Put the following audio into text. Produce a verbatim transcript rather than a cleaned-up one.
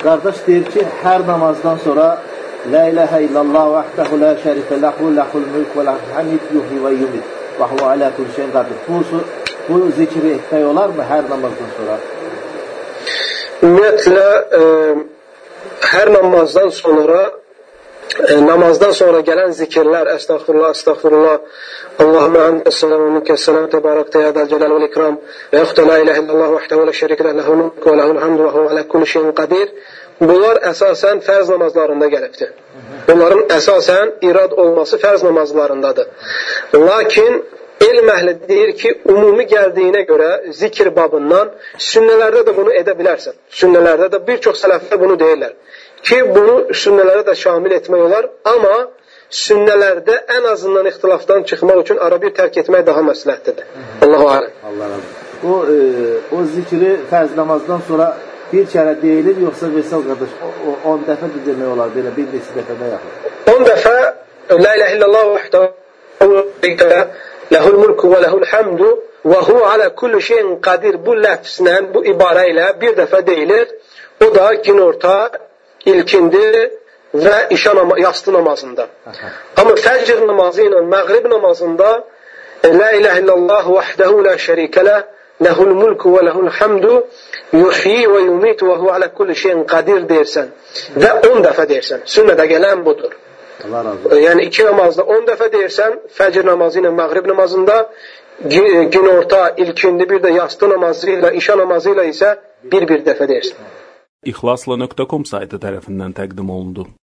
Qardaş deyir ki, hər namazdan sonra La ilahe illallah vahdehu la şerike lehu lehul mulk ve lehul hamd yuhyi ve yumit ve huve ala kulli şeyin kadir. Bu, bu zikri etmək olar mı hər namazdan sonra? Ümumiyyətlə, e, hər namazdan sonra e, namazdan sonra gələn zikirlər, əstəğfirullah, əstəğfirullah, Allahümme entesselam ve minkesselam tebarakte ya dal celal vel ikram ve yuhte la ilahe illallah vahdehu la şerike lehul mulk ve lehul hamd ve huve ala kulli şeyin kadir. Bunlar əsasən fərz namazlarında gəlibdir. Bunların əsasən irad olması fərz namazlarındadır. Lakin elm əhli deyir ki, ümumi gəldiyinə görə zikir babından sünnələrdə də bunu edə bilərsən. Sünnələrdə də bir çox sələflər bunu deyirlər. Ki, bunu sünnələrə də şamil etmək olar, amma sünnələrdə ən azından ixtilafdan çıxmaq üçün ara bir tərk etmək daha məsləhətlidir. Allahu aləm. Allah razı olsun. O, e, o zikri fərz namazdan sonra bir kərə deyilir, yoxsa Veysel qardaş on dəfə demək olar, belə bir neçə dəfədə yaxın? on dəfə La ilahe illallah vahdehu lehul mulku və lehul hamdu və huve ala kulli şeyin qadir bu ləfzlə, bu ibarə ilə bir dəfə deyilir. O da günorta, ilkindi və işa nam yastı namazında. Aha. Amma fəcr namazı ilə məğrib namazında La ilahe illallah vahdehu la şerike leh lehul mulku və lehul hamdu yuhyi və yumit və huve ala kulli şeyin qadir deyirsən və on dəfə deyirsən. Sünnədə gələn budur. Allah razı olsun. Yəni iki namazda on dəfə deyirsən, fəcr namazı ilə məğrib namazında, günorta, ilkindi, bir də yastı namazı ilə, işa namazı ilə isə bir-bir dəfə deyirsən. İxlasla nöqtə com saytı tərəfindən təqdim olundu.